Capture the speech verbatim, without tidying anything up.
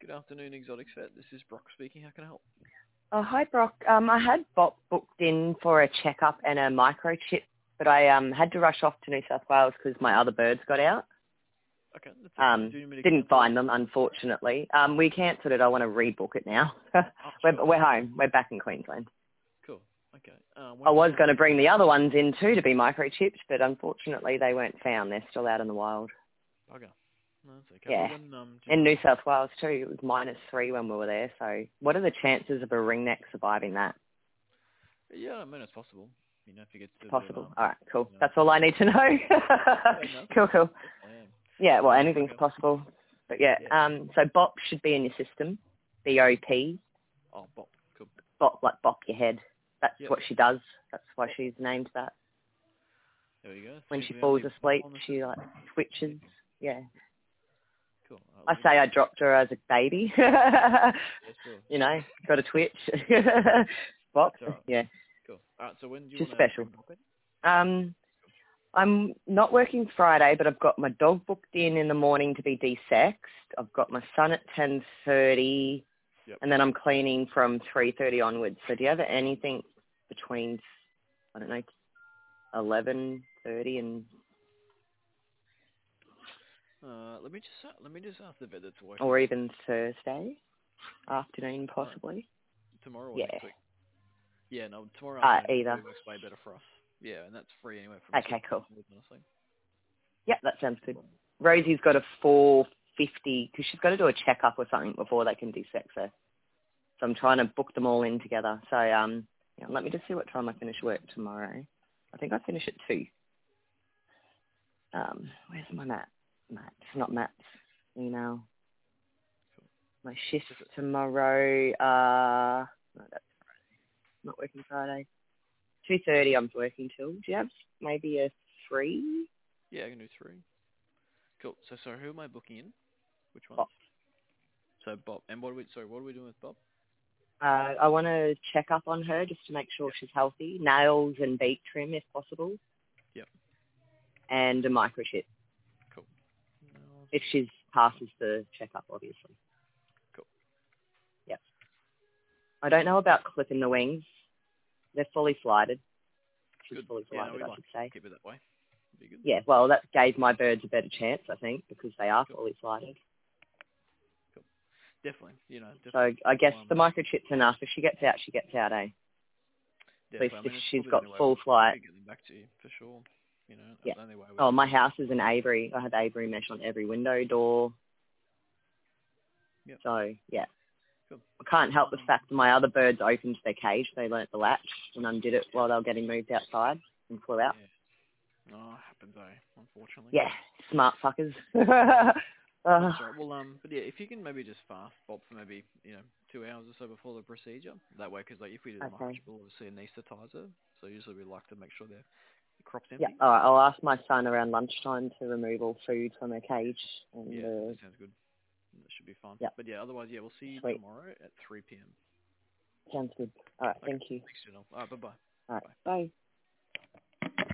Good afternoon, Exotics Vet. This is Brock speaking. How can I help? Oh, hi, Brock. Um, I had Bob booked in for a checkup and a microchip, but I um had to rush off to New South Wales because my other birds got out. Okay. That's okay. Um, Do you need me to didn't cancel it? find them, unfortunately. Um, we cancelled it. I want to rebook it now. Oh, we're, sure. we're home. We're back in Queensland. Cool. Okay. Uh, I when do was you going to want... bring the other ones in too to be microchipped, but unfortunately they weren't found. They're still out in the wild. Okay. No, that's okay. Yeah. Well, when, um, do you In want... New South Wales too, it was minus three when we were there. So what are the chances of a ringneck surviving that? Yeah, I mean, it's possible. You know, if you get to a bit of, Possible. um... All right, cool. You know... That's all I need to know. Yeah, no, cool, cool. yeah. Yeah, well, Um, anything's okay. possible. But yeah, Yeah. um, so B O P should be in your system. B O P. Oh, Bob. Cool. B O P, like bop your head. That's Yep. what she does. That's why Bop. she's named that. There we go. When She's she the falls only Bob asleep, on the she system. like twitches. Yeah. Cool. All I right, let me say just... I dropped her as a baby. Yeah, sure. You know, got a twitch. Bop. That's all right. Yeah. Cool. All right, so when do you She's want to special. rebook it? Um, I'm not working Friday, but I've got my dog booked in in the morning to be desexed. I've got my son at ten thirty, Yep. and then I'm cleaning from three thirty onwards. So do you have anything between, I don't know, eleven thirty and... Uh, let me just uh, let me just ask the vet that's working. or even Thursday afternoon, Tomorrow, possibly? tomorrow or Yeah. next week? Yeah, no, tomorrow Uh, afternoon either. probably works way better for us. Yeah, and that's free anyway from six Okay, cool. onwards, honestly. Yep, that sounds good. Rosie's got a four fifty, because she's got to do a checkup or something before they can desex her. So I'm trying to book them all in together. So um, yeah, let me just see what time I finish work tomorrow. I think I finish at two. Um, where's my map? Maps, not maps. Email. My shift tomorrow. Uh, no, that's not working Friday. Two thirty. I'm working till. Do you have maybe a three? Yeah, I can do three. Cool. So, sorry, who am I booking in? Which ones? Bob. So Bob. And what are we? Sorry, what are we doing with Bob? Uh, I want to check up on her just to make sure Yep. she's healthy. Nails and beak trim if possible. Yep. And a microchip Cool. No, if she passes the checkup, obviously. cool. Yep. I don't know about clipping the wings. They're fully flighted. She's Good. fully Yeah, no, flighted, we'd I like should to say. keep it that way. Be good. Yeah, well, that gave my birds a better chance, I think, because they are Cool. fully flighted. Cool. Definitely. You know. So Definitely. I guess Um, the microchip's enough. If she gets out, she gets out, eh? At least definitely. I if mean, it's she's probably the got only way full we'll flight. be getting back to you for sure. You know, Yeah. the only way we Oh, can. my house is an Avery. I have Avery mesh on every window, door. Yep. So, yeah. Cool. I can't help the Um, fact that my other birds opened their cage. They learnt the latch and undid it while they were getting moved outside and flew out. yeah. No, it happens, eh? Unfortunately. Yeah, smart fuckers. uh, That's right. Well, um, but yeah, if you can maybe just fast Bob for maybe you know two hours or so before the procedure. That way, because like if we do the okay. microchip, we'll obviously anesthetizer. So usually we like to make sure their the crop's Yeah, empty. all right. I'll ask my son around lunchtime to remove all food from her cage. And, Yeah, uh, that sounds good. That should be fun. yeah, But yeah, otherwise, yeah, we'll see you sweet. tomorrow at three p.m. Sounds good. All right, Okay. thank you. Thanks, Janelle. All right, bye-bye. All right, Bye. bye.